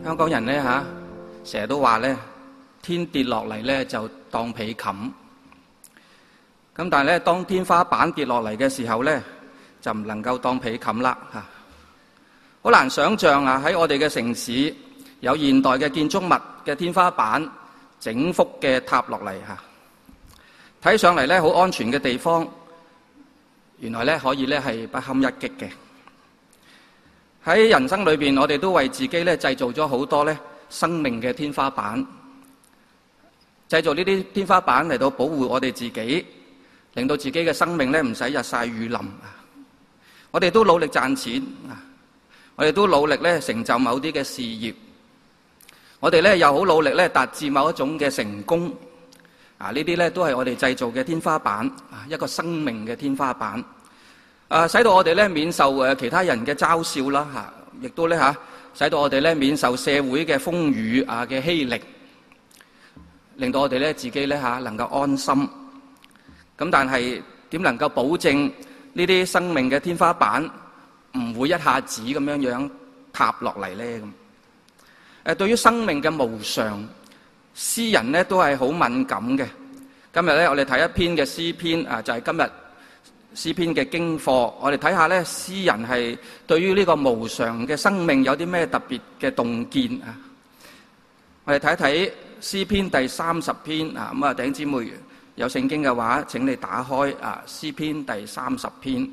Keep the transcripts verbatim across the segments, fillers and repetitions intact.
香港人咧嚇，成日都話咧，天跌落嚟咧就當被冚。咁但係咧，當天花板跌落嚟嘅時候咧，就唔能夠當被冚啦嚇。好難想像啊！喺我哋嘅城市有現代嘅建築物嘅天花板整幅嘅塌落嚟嚇，睇上嚟咧好安全嘅地方，原來咧可以咧係不堪一擊嘅。喺人生裏邊，我哋都為自己咧製造咗好多咧生命嘅天花板，製造呢啲天花板嚟到保護我哋自己，令到自己嘅生命咧唔使日曬雨淋。我哋都努力賺錢，我哋都努力咧成就某啲嘅事業，我哋咧又好努力咧達至某一種嘅成功。啊，呢啲咧都係我哋製造嘅天花板，啊一個生命嘅天花板。啊，使到我哋咧免受誒其他人嘅嘲笑啦嚇，亦都咧嚇使到我哋咧免受社會嘅風雨啊嘅欺凌，令到我哋咧自己咧嚇能夠安心。咁但係點能夠保證呢啲生命嘅天花板唔會一下子咁樣樣塌落嚟咧？咁誒，對於生命嘅無常，詩人咧都係好敏感嘅。今日咧，我哋睇一篇嘅詩篇啊，就係今日詩篇嘅經課，我哋睇下咧，詩人係對於呢個無常嘅生命有啲咩特別嘅洞見啊？我哋睇一睇詩篇第三十篇啊，咁啊，弟兄姊妹有聖經嘅話，請你打開啊詩篇第三十篇。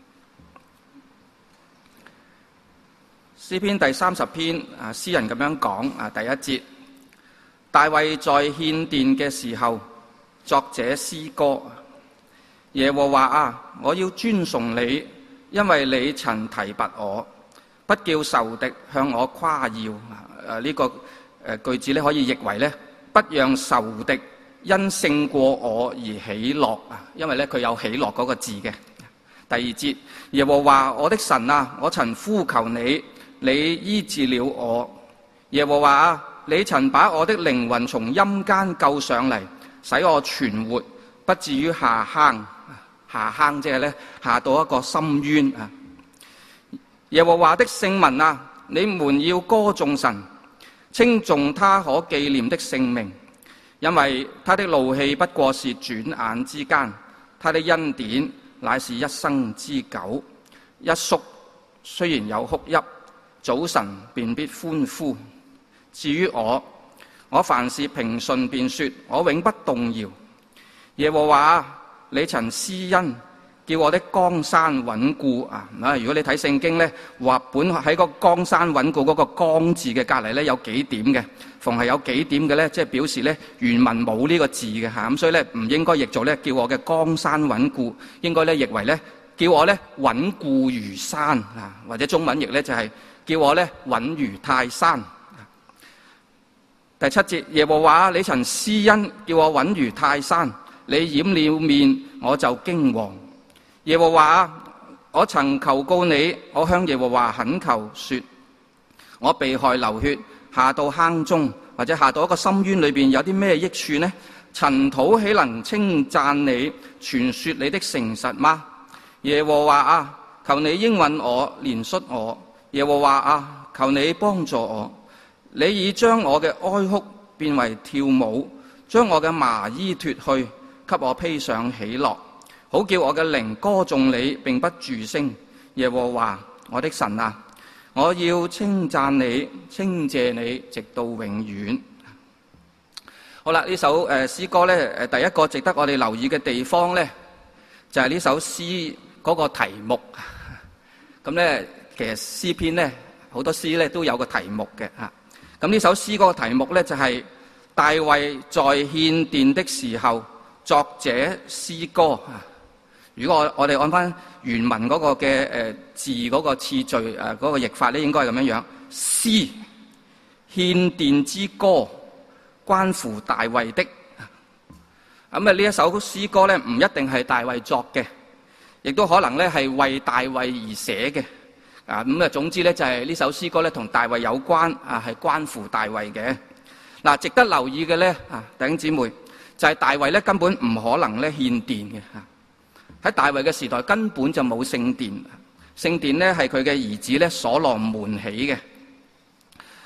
詩篇第三十篇啊，詩人咁樣講啊，第一節，大衛在獻殿嘅時候作這詩歌。耶和華啊，我要尊崇你，因為你曾提拔我，不叫仇敵向我誇耀。啊，呢、這個誒句子咧可以譯為咧，不讓仇敵因勝過我而喜樂啊，因為咧佢有喜樂嗰個字嘅。第二節，耶和華我的神啊，我曾呼求你，你醫治了我。耶和華啊，你曾把我的靈魂從陰間救上嚟，使我存活，不至於下坑。下坑即係咧下到一個深淵啊！耶和華的聖民啊，你們要歌頌神，稱頌他可紀念的聖名，因為他的怒氣不過是轉眼之間，他的恩典乃是一生之久。一宿雖然有哭泣，早晨便必歡呼。至於我，我凡事平順便說，我永不動搖。耶和華，你曾施恩，叫我的江山穩固啊！如果你睇聖經咧，話本喺個江山穩固嗰個江字嘅隔籬咧有幾點嘅，逢係有幾點嘅咧，即係表示咧原文冇呢個字嘅吓，咁所以咧唔應該譯做咧叫我嘅江山穩固，應該咧譯為咧叫我咧穩固如山啊，或者中文譯咧就係叫我咧穩如泰山。第七節，耶和華，你曾施恩，叫我穩如泰山。你掩了面，我就驚惶。耶和華，我曾求告你，我向耶和華懇求說，我被害流血，下到坑中，或者下到一個深淵裏邊，有啲咩益處呢？塵土豈能稱讚你，傳說你的誠實嗎？耶和華啊，求你應允我，憐恤我。耶和華啊，求你幫助我。你已將我嘅哀哭變為跳舞，將我嘅麻衣脫去，給我披上喜樂，好叫我嘅靈歌頌你，並不住聲。耶和華我的神啊，我要稱讚你，稱謝你，直到永遠。好啦，呢首誒詩歌咧，誒第一個值得我哋留意嘅地方咧，就係呢首詩嗰個題目。咁咧，其實詩篇咧好多詩咧都有個題目嘅吓。咁呢首詩嗰個題目咧就係大衛在獻殿的時候作這詩歌啊！如果我我哋按翻原文嗰個嘅誒字嗰個次序誒嗰個譯法咧，應該係咁樣樣。詩獻殿之歌，關乎大衛的。咁啊呢一首詩歌咧，唔一定係大衛作嘅，亦都可能咧係為大衛而寫嘅。啊咁啊，總之咧就係呢首詩歌咧同大衛有關啊，係關乎大衛嘅。嗱，值得留意嘅咧啊，弟兄姊妹。就係大衛咧，根本唔可能咧獻殿嘅嚇。喺大衛嘅時代根本就冇聖殿，聖殿咧係佢嘅兒子咧所羅門起嘅。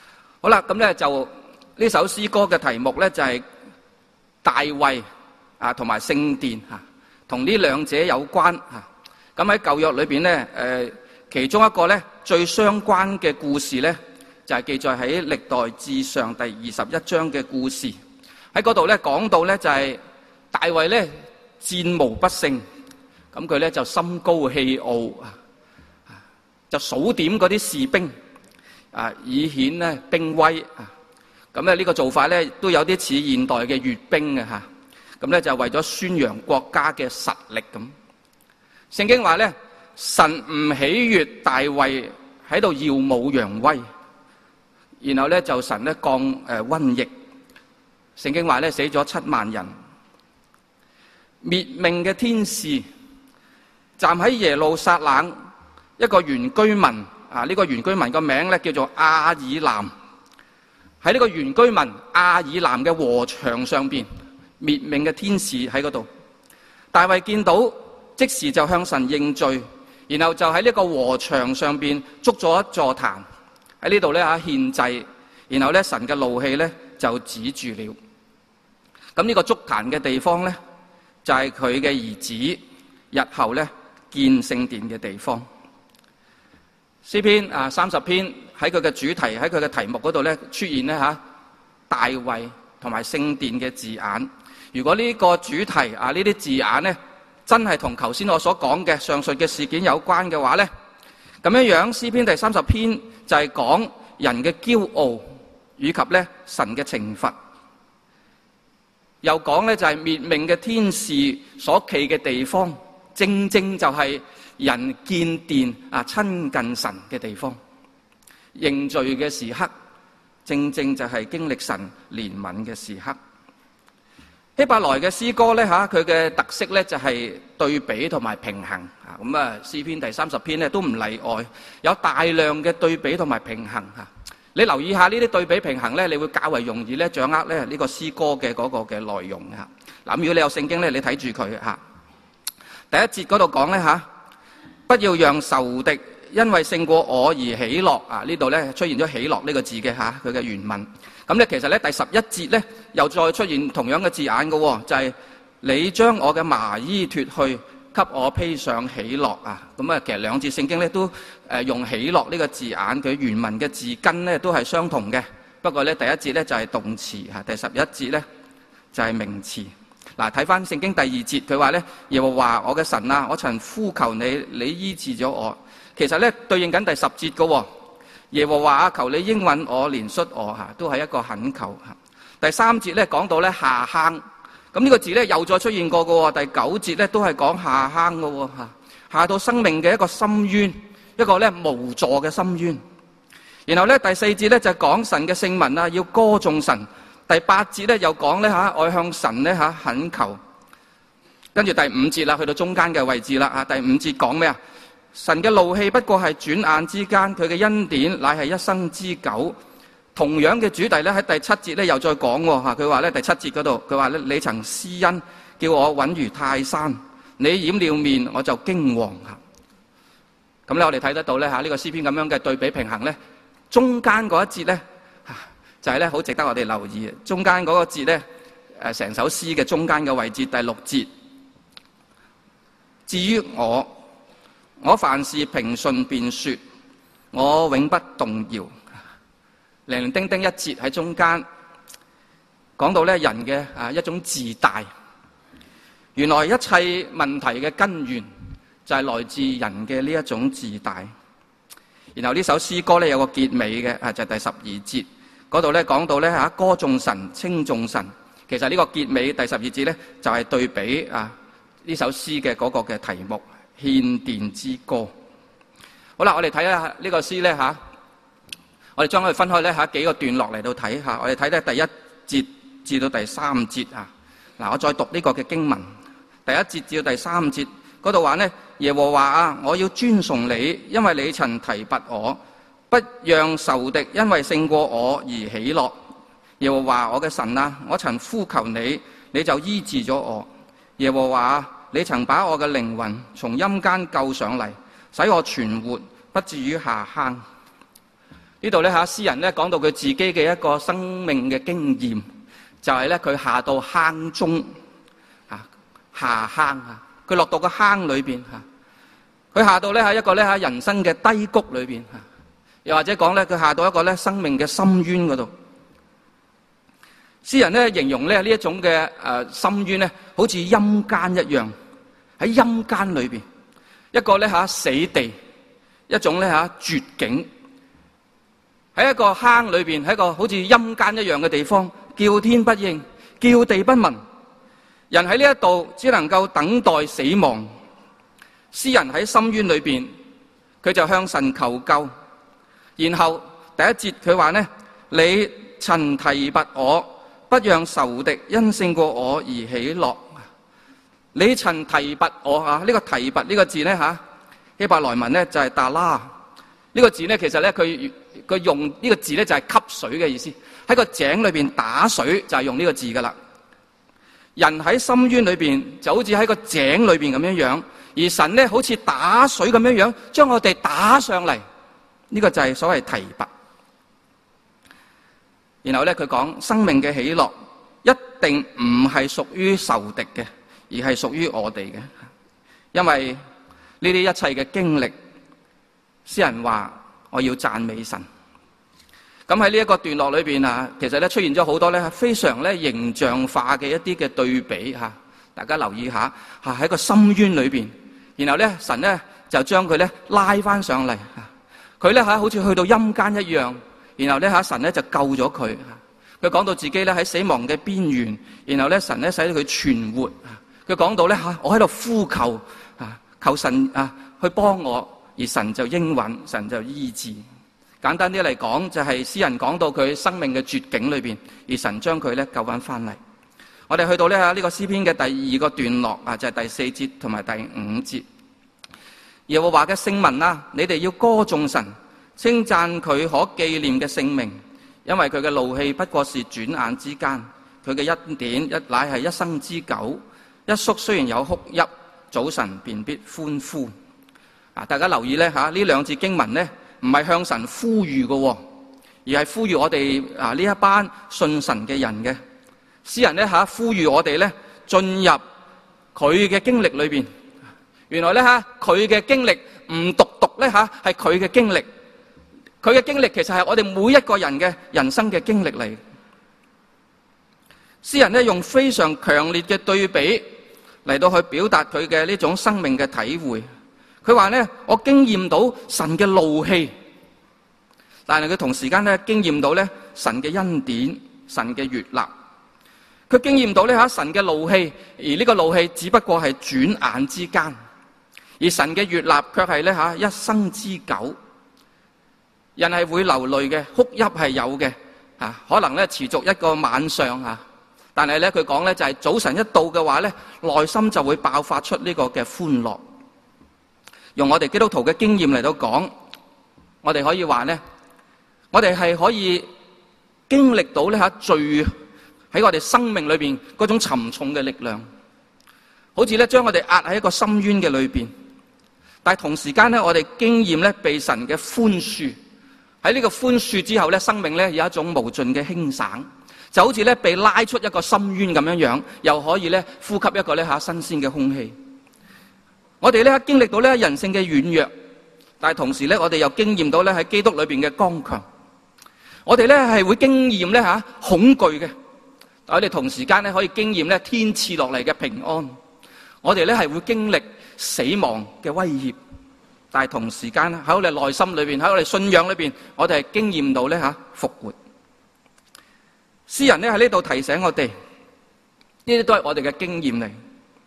好啦，咁咧就呢首詩歌嘅題目咧就係大衛啊同埋聖殿嚇，同呢兩者有關嚇。咁喺舊約裏邊咧，誒其中一個咧最相關嘅故事咧，就係記載喺歷代志上第二十一章嘅故事。喺嗰度咧講到咧就係大衛咧戰無不勝，咁佢咧就心高氣傲啊，就數點嗰啲士兵啊，以顯咧兵威啊。咁咧呢個做法咧都有啲似現代嘅閱兵嘅嚇。咁咧就為咗宣揚國家嘅實力咁。聖經話咧，神唔喜悅大衛喺度耀武揚威，然後咧就神咧降誒瘟疫。聖經話咧死咗七萬人，滅命嘅天使站喺耶路撒冷一個原居民啊，呢、這個原居民個名咧叫做亞爾南。喺呢個原居民亞爾南嘅禾場上邊，滅命嘅天使喺嗰度。大衛見到，即時就向神認罪，然後就喺呢個禾場上邊築咗一座壇，喺呢度咧嚇獻祭，然後咧神嘅怒氣咧就止住了。咁呢個築壇嘅地方咧，就係佢嘅兒子日後咧建聖殿嘅地方。詩篇啊三十篇喺佢嘅主題，喺佢嘅題目嗰度咧出現咧嚇大衛同埋聖殿嘅字眼。如果呢個主題啊呢啲字眼咧真係同頭先我所講嘅上述嘅事件有關嘅話咧，咁樣樣詩篇第三十篇就係講人嘅驕傲以及咧神嘅懲罰，又講咧就係滅命嘅天使所企嘅地方，正正就係人建殿啊親近神嘅地方。認罪嘅時刻，正正就係經歷神憐憫嘅時刻。希伯來嘅詩歌咧嚇，佢嘅特色咧就係對比同埋平衡啊。咁啊，詩篇第三十篇咧都唔例外，有大量嘅對比同埋平衡嚇。你留意下呢啲對比平衡咧，你會較為容易咧掌握咧呢個詩歌嘅嗰個嘅內容嚇。嗱，如果你有聖經咧，你睇住佢嚇。第一節嗰度講咧嚇，不要讓仇敵因為勝過我而喜樂啊！呢度咧出現咗喜樂呢個字嘅嚇，佢嘅原文。咁咧其實咧第十一節咧又再出現同樣嘅字眼嘅喎，就係、是、你將我嘅麻衣脱去，給我披上喜樂啊！咁啊，其實兩節聖經咧都誒用喜樂呢個字眼，佢原文嘅字根咧都係相同嘅。不過咧第一節咧就係動詞嚇，第十一節咧就係名詞。嗱，睇翻聖經第二節，佢話咧耶和華我嘅神啊，我曾呼求你，你醫治咗我。其實咧對應緊第十節嘅喎，耶和華啊，求你應允我，憐恤我嚇，都係一個懇求嚇。第三節咧講到咧下坑，咁呢個字咧又再出現過嘅喎。第九節咧都係講下坑嘅喎嚇，下到生命嘅一個深淵，一個咧無助嘅深淵。然後咧第四節咧就係講神嘅聖民啊，要歌頌神。第八節咧又講咧嚇，我向神咧嚇懇求。跟住第五節啦，去到中間嘅位置啦嚇。第五節講咩啊？神嘅怒氣不過係轉眼之間，佢嘅恩典乃係一生之久。同樣嘅主題咧喺第七節咧又再講喎嚇，佢話咧第七節嗰度，佢話咧你曾施恩，叫我穩如泰山，你掩了面我就驚惶嚇。咁咧我哋睇得到咧嚇呢個詩篇咁樣嘅對比平衡咧，中間嗰一節咧就係咧好值得我哋留意。中間嗰個節咧誒成首詩嘅中間嘅位置第六節，至於我。我凡事平順便說，我永不動搖。零零丁丁一節喺中間，講到咧人嘅啊一種自大。原來一切問題嘅根源就係來自人嘅呢一種自大。然後呢首詩歌咧有個結尾嘅啊，就係第十二節嗰度咧講到咧嚇歌頌神、稱頌神。其實呢個結尾第十二節咧就係對比啊呢首詩嘅嗰個嘅題目。獻殿之歌。好啦，我哋睇下呢個詩咧吓，我哋將佢分開咧吓幾個段落嚟到睇下。我哋睇咧第一節至到第三節啊。嗱，我再讀呢個嘅經文，第一節至到第三節嗰度話呢，耶和華啊，我要尊崇你，因為你曾提拔我，不讓仇敵因為勝過我而喜樂。耶和華我嘅神啊，我曾呼求你，你就醫治咗我。耶和華，你曾把我嘅靈魂從陰間救上嚟，使我存活，不至於下坑。 呢度咧吓，詩人咧講到佢自己嘅一個生命嘅經驗，就係咧佢下到坑中啊，下坑啊，佢落到個坑裏邊吓，佢下到咧喺一個咧喺人生嘅低谷裏邊吓，又或者講咧佢下到一個咧生命嘅深淵嗰度。詩人咧形容咧呢一種嘅誒深淵咧，好似陰間一樣，喺陰間裏邊一個咧吓死地，一種咧吓絕境，喺一個坑裏邊，喺一個好似陰間一樣嘅地方，叫天不應，叫地不聞，人喺呢一度只能夠等待死亡。詩人喺深淵裏邊，佢就向神求救。然後第一節佢話呢：你曾提拔我，不讓仇敵因勝過我而喜樂。你曾提拔我啊！呢、這個提拔呢個字呢，吓，希伯來文呢就係達拉。呢、這個字呢，其實呢，佢佢用呢個字呢，就係吸水嘅意思。喺個井裏邊打水就係用呢個字噶啦。人喺深淵裏邊就好似喺個井裏邊咁樣樣，而神呢，好似打水咁樣樣，將我哋打上嚟。呢、這個就係所謂提拔。然後咧，佢講生命嘅喜樂一定唔係屬於仇敵嘅，而係屬於我哋嘅。因為呢啲一切嘅經歷，詩人話我要讚美神。咁喺呢一個段落裏邊啊，其實咧出現咗好多咧非常咧形象化嘅一啲嘅對比吓，大家留意下吓，喺個深淵裏邊，然後咧神咧就將佢咧拉翻上嚟，佢咧吓好似去到陰間一樣。然後咧吓神咧就救咗佢，佢講到自己咧喺死亡嘅邊緣，然後咧神咧使到佢存活。佢講到咧吓我喺度呼求啊，求神啊去幫我，而神就應允，神就醫治。簡單啲嚟講，就係詩人講到佢生命嘅絕境裏邊，而神將佢咧救翻翻嚟。我哋去到咧吓呢個詩篇嘅第二個段落啊，就係第四節同埋第五節。耶和華嘅聖民啊，你哋要歌頌神，稱讚佢可紀念嘅聖名，因為佢嘅怒氣不過是轉眼之間，佢嘅恩典一乃係一生之久。一宿雖然有哭泣，早晨便必歡呼。啊，大家留意咧吓，呢兩節經文咧唔係向神呼籲嘅，而係呼籲我哋啊呢一班信神嘅人嘅。詩人咧吓呼籲我哋咧進入佢嘅經歷裏邊。原來咧吓佢嘅經歷唔獨獨咧吓係佢嘅經歷。佢嘅經歷其實係我哋每一個人嘅人生嘅經歷嚟。詩人咧用非常強烈嘅對比嚟到去表達佢嘅呢種生命嘅體會。佢話咧，我經驗到神嘅怒氣，但係佢同時間咧經驗到咧神嘅恩典、神嘅悅納。佢經驗到咧吓神嘅怒氣，而呢個怒氣只不過係轉眼之間，而神嘅悅納卻係咧吓一生之久。人係會流淚嘅，哭泣係有嘅，啊，可能咧持續一個晚上啊，但係咧佢講咧就係早晨一到嘅話咧，內心就會爆發出呢個嘅歡樂。用我哋基督徒嘅經驗嚟到講，我哋可以話咧，我哋係可以經歷到咧吓罪喺我哋生命裏邊嗰種沉重嘅力量，好似咧將我哋壓喺一個深淵嘅裏邊，但係同時間咧我哋經驗咧被神嘅寬恕。喺呢個寬恕之後咧，生命咧有一種無盡嘅輕省，就好似咧被拉出一個深淵咁樣樣，又可以咧呼吸一個咧吓新鮮嘅空氣。我哋咧經歷到咧人性嘅軟弱，但係同時咧我哋又經驗到咧喺基督裏邊嘅剛強。我哋咧係會經驗咧吓恐懼嘅，但我哋同時間咧可以經驗咧天賜落嚟嘅平安。我哋咧係會經歷死亡嘅威脅。但係同時間喺我哋內心裏邊，喺我哋信仰裏邊，我哋係經驗到咧吓復活。詩人咧喺呢度提醒我哋，呢啲都係我哋嘅經驗嚟。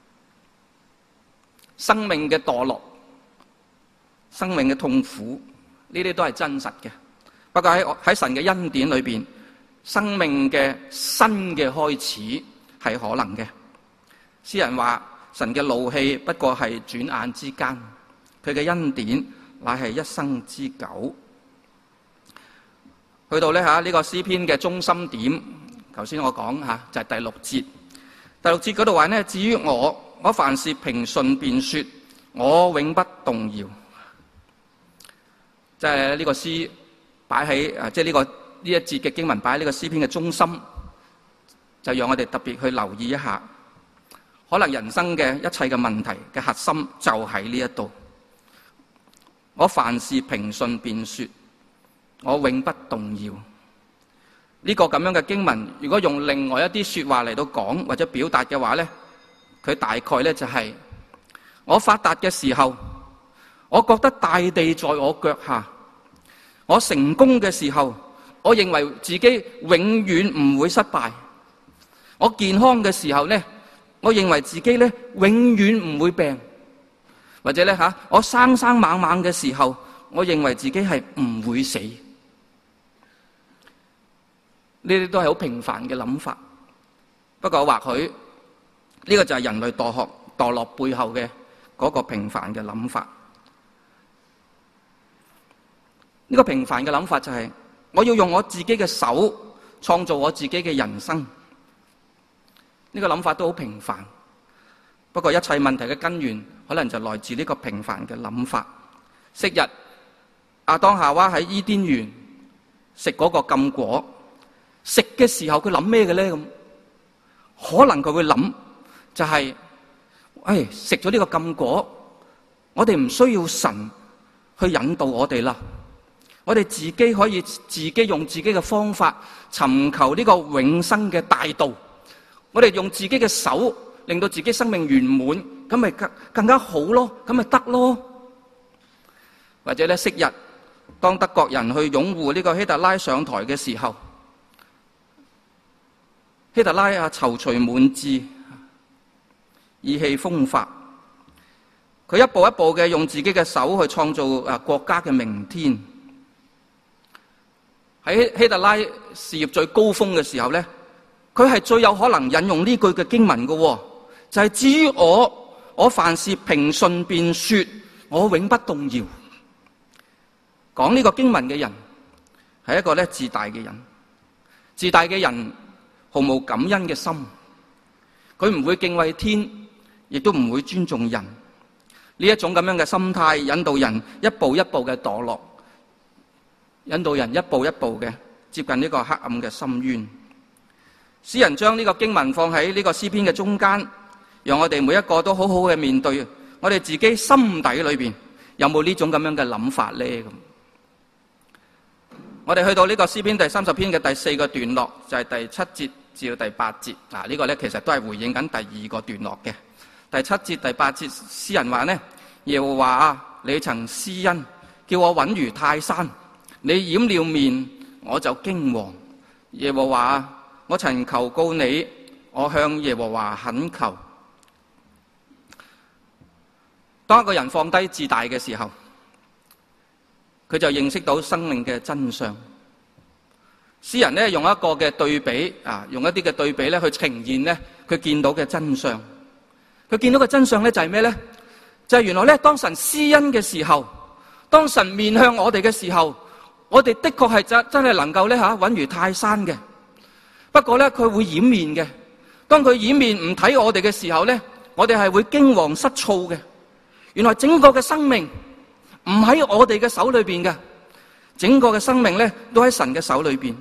生命嘅墮落、生命嘅痛苦，呢啲都係真實嘅。不過喺喺神嘅恩典裏邊，生命嘅新嘅開始係可能嘅。詩人話：神嘅怒氣不過係轉眼之間。佢嘅恩典乃係一生之久。去到咧吓呢個詩篇嘅中心點，頭先我講吓就係第六節。第六節嗰度話呢，至於我，我凡事平順便說，我永不動搖。即係呢個詩擺喺誒，即係呢個呢一節嘅經文擺喺呢個詩篇嘅中心，就讓我哋特別去留意一下。可能人生嘅一切嘅問題嘅核心就喺呢一度。我凡事平順便說，我永不動搖。呢個咁樣嘅經文，如果用另外一啲說話嚟到講或者表達嘅話咧，佢大概咧就係：我發達嘅時候，我覺得大地在我腳下；我成功嘅時候，我認為自己永遠唔會失敗；我健康嘅時候咧，我認為自己咧永遠唔會病；或者咧吓，我生生猛猛嘅時候，我認為自己係唔會死。呢啲都係好平凡嘅諗法，不過或許呢個就係人類墮學墮落背後嘅嗰個平凡嘅諗法。呢個平凡嘅諗法就係我要用我自己嘅手創造我自己嘅人生。呢個諗法都好平凡，不過一切問題嘅根源可能就來自呢個平凡嘅諗法。昔日亞當夏娃喺伊甸園食嗰個禁果，食嘅時候佢諗咩嘅咧？咁可能佢會諗就係、是，誒食咗呢個禁果，我哋唔需要神去引導我哋啦，我哋自己可以自己用自己嘅方法尋求呢個永生嘅大道。我哋用自己嘅手令到自己生命圓滿，咁咪更更加好咯，咁咪得咯。或者咧，昔日當德國人去擁護呢個希特拉上台嘅時候，希特拉啊，躊躇滿志，意氣風發，佢一步一步嘅用自己嘅手去創造啊國家嘅明天。喺希特拉事業最高峰嘅時候咧，佢係最有可能引用呢句嘅經文嘅，就係至於我，我凡事平順便說，我永不動搖。講呢個經文嘅人係一個咧自大嘅人，自大嘅人毫無感恩嘅心，佢唔會敬畏天，亦都唔會尊重人。呢一種咁樣嘅心態，引導人一步一步嘅墮落，引導人一步一步嘅接近呢個黑暗嘅深淵。詩人將呢個經文放喺呢個詩篇嘅中間，讓我哋每一個都好好嘅面對，我哋自己心底裏邊有冇呢種咁樣嘅諗法咧？咁我哋去到呢個詩篇第三十篇嘅第四個段落，就係第七節至到第八節。啊，呢個咧其實都係回應緊第二個段落嘅。第七節、第八節，詩人話呢：耶和華啊，你曾施恩，叫我穩如泰山，你掩了面，我就驚惶。耶和華啊，我曾求告你，我向耶和華懇求。當一個人放低自大嘅時候，佢就認識到生命嘅真相。詩人呢，用一個嘅對比啊，用一啲嘅對比咧去呈現呢佢見到嘅真相。佢見到嘅真相咧就係咩咧？就係、是、原來咧，當神施恩嘅時候，當神面向我哋嘅時候，我哋的確係真真係能夠咧吓穩如泰山嘅。不過咧，佢會掩面嘅。當佢掩面唔睇我哋嘅時候咧，我哋係會驚惶失措嘅。原來整個嘅生命唔喺我哋嘅手裏邊嘅，整個嘅生命咧都喺神嘅手裏邊。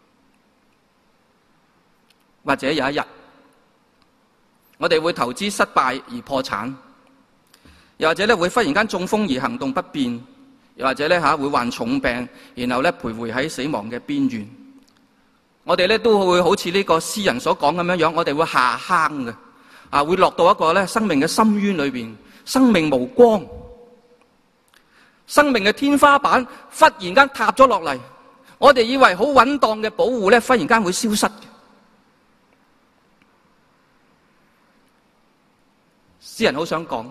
或者有一日，我哋會投資失敗而破產，又或者咧會忽然間中風而行動不便，又或者咧吓會患重病，然後咧徘徊喺死亡嘅邊緣。我哋咧都會好似呢個詩人所講咁樣樣，我哋會下坑嘅，啊會落到一個咧生命嘅深淵裏邊，生命無光。生命嘅天花板忽然間塌咗落嚟，我哋以為好穩當嘅保護咧，忽然間會消失嘅。詩人好想講，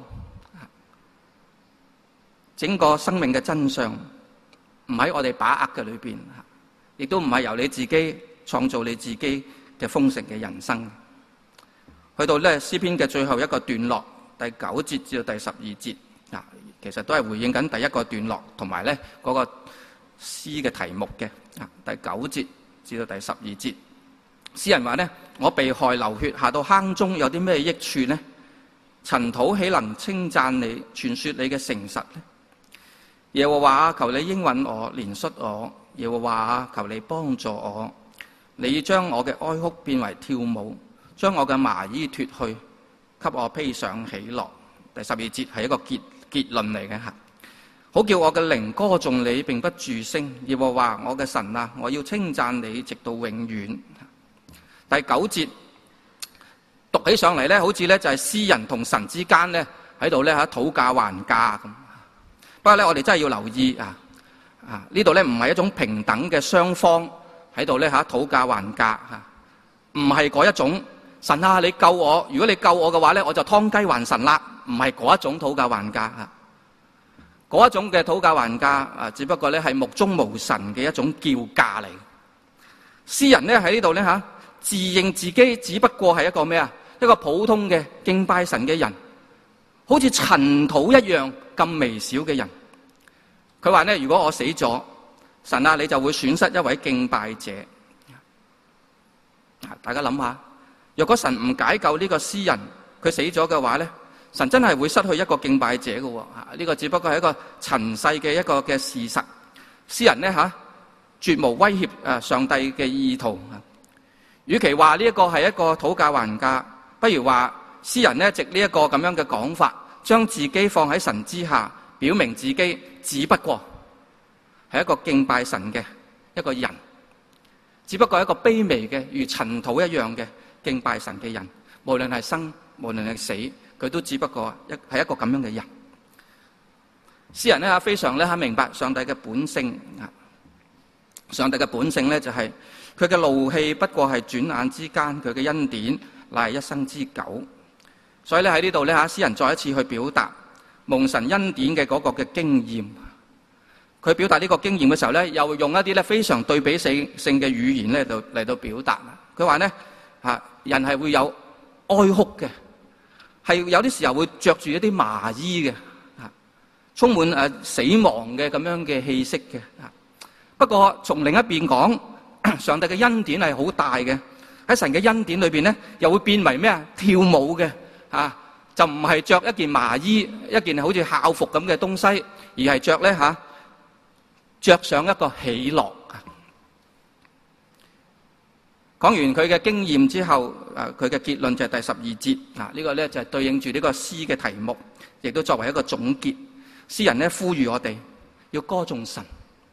整個生命嘅真相唔喺我哋把握嘅裏邊，亦都唔係由你自己創造你自己嘅豐盛嘅人生。去到咧詩篇嘅最後一個段落，第九節至到第十二節。其實都係回應緊第一個段落同埋咧嗰個詩嘅題目嘅。啊，第九節至到第十二節，詩人話呢：我被害流血下到坑中，有啲咩益處呢？塵土豈能稱讚你，傳說你嘅誠實呢？耶和華，求你應允我，憐恤我， 耶和華啊，求你幫助我，你將我嘅哀哭變為跳舞，將我嘅麻衣脫去，給我披上喜樂。第十二節係一個結結論嚟嘅吓，好叫我嘅靈歌頌你，並不住聲。耶和華我嘅神啊，我要稱讚你直到永遠。第九節讀起上嚟咧，好似咧就係詩人同神之間咧喺度咧吓討價還價咁。不過咧，我哋真係要留意啊啊！呢度咧唔係一種平等嘅雙方喺度咧吓討價還價吓，唔係嗰一種神啊，你救我，如果你救我嘅話咧，我就劏雞還神啦。唔係嗰一種討價還價吓，嗰一種嘅討價還價啊，只不過咧係目中無神嘅一種叫價嚟。詩人咧喺呢度咧吓，自認自己只不過係一個咩啊？一個普通嘅敬拜神嘅人，好似塵土一樣咁微小嘅人。佢話咧，如果我死咗，神啊，你就會損失一位敬拜者。大家諗下，若果神唔解救呢個詩人，佢死咗嘅話咧，神真係會失去一個敬拜者嘅喎。呢個只不過係一個塵世嘅一個嘅事實。詩人咧吓，絕無威脅誒上帝嘅意圖。與其話呢一個係一個討價還價，不如話詩人咧藉呢一個咁樣嘅講法，將自己放喺神之下，表明自己只不過係一個敬拜神嘅一個人，只不過係一個卑微嘅如塵土一樣嘅敬拜神嘅人。無論係生，無論係死，佢都只不過一係一個咁樣嘅人。詩人咧非常咧明白上帝嘅本性啊！上帝嘅本性咧就係佢嘅怒氣不過係轉眼之間，佢嘅恩典乃係一生之久。所以咧喺呢度咧吓，詩人再一次去表達蒙神恩典嘅嗰個嘅經驗。佢表達呢個經驗嘅時候咧，又用一啲咧非常對比性性嘅語言咧，嚟嚟到表達。佢話咧吓，人係會有哀哭嘅，係有啲時候會着住一啲麻衣嘅，吓充滿誒死亡嘅咁樣嘅氣息嘅。不過從另一邊講，上帝嘅恩典係好大嘅，喺神嘅恩典裏邊咧，又會變為咩啊？跳舞嘅，啊就唔係着一件麻衣，一件好似校服咁嘅東西，而係着咧吓，着上一個喜樂。講完佢嘅經驗之後，誒佢嘅結論就係第十二節。啊，呢個咧就係對應住呢個詩嘅題目，亦都作為一個總結。詩人咧呼籲我哋要歌頌神。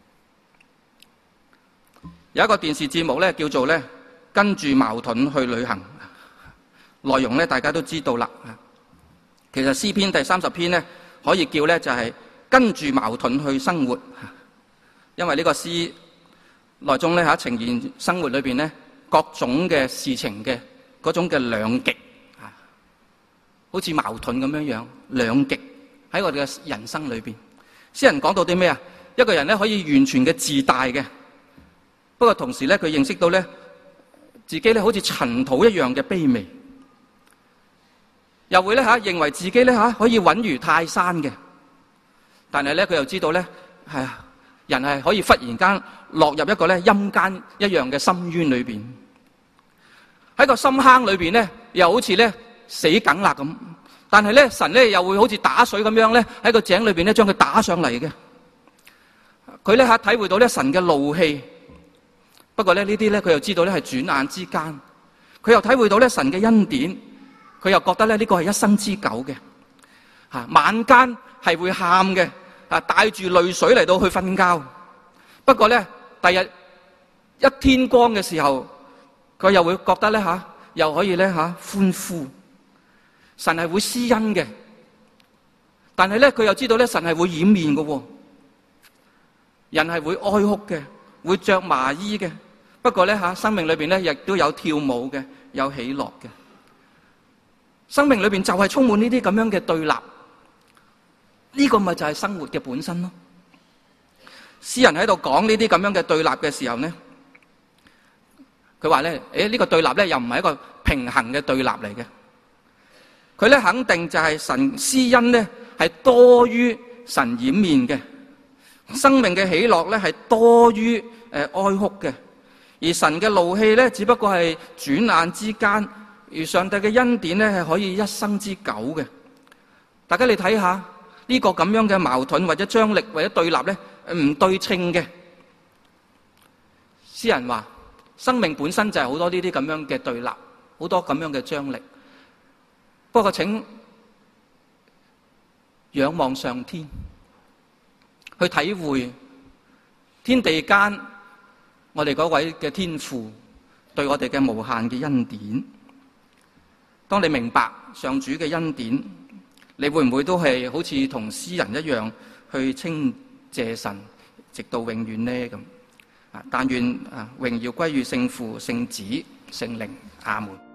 有一個電視節目咧叫做咧跟住矛盾去旅行，內容咧大家都知道啦。其實詩篇第三十篇咧可以叫咧就係跟住矛盾去生活，因為呢個詩內中咧吓呈現生活裏邊咧各種嘅事情嘅嗰種嘅兩極，好似矛盾咁樣樣兩極喺我哋嘅人生裏邊。詩人講到啲咩啊？一個人咧可以完全嘅自大嘅。不過同時咧，佢認識到咧，自己咧好似塵土一樣嘅卑微，又會咧吓認為自己咧吓可以穩如泰山嘅，但係咧佢又知道咧，係啊，人係可以忽然間落入一個咧陰間一樣嘅深淵裏邊，喺個深坑裏邊咧，又好似咧死梗啦咁，但係咧神咧又會好似打水咁樣咧喺個井裏邊咧將佢打上嚟嘅，佢咧吓體會到咧神嘅怒氣。不過咧呢啲咧佢又知道咧係轉眼之間，佢又體會到咧神嘅恩典，佢又覺得咧呢個係一生之久嘅，吓晚間係會喊嘅，啊帶住淚水嚟到去瞓覺。不過咧第日一天光嘅時候，佢又會覺得咧吓又可以咧吓歡呼，神係會施恩嘅。但係咧佢又知道咧神係會掩面嘅，人係會哀哭嘅，會着麻衣嘅。不過咧吓，生命裏邊咧亦都有跳舞嘅，有喜樂嘅。生命裏邊就係充滿呢啲咁樣嘅對立，呢個咪就係生活嘅本身咯。詩人喺度講呢啲咁樣嘅對立嘅時候咧，佢話咧，誒呢個對立咧又唔係一個平衡嘅對立嚟嘅。佢咧肯定就係神施恩咧係多於神掩面嘅，生命嘅喜樂咧係多於誒哀哭嘅。而神嘅怒氣咧，只不過係轉眼之間；而上帝嘅恩典咧，係可以一生之久嘅。大家你睇下呢個咁樣嘅矛盾或者張力或者對立咧，唔對稱嘅。 詩人話：生命本身就係好多呢啲咁樣嘅對立，好多咁樣嘅張力。不過請仰望上天，去體會天地間我哋嗰位嘅天父對我哋嘅無限嘅恩典。當你明白上主嘅恩典，你會唔會都係好似同詩人一樣去稱謝神，直到永遠呢？咁啊，但願啊榮耀歸於聖父、聖子、聖靈。阿門。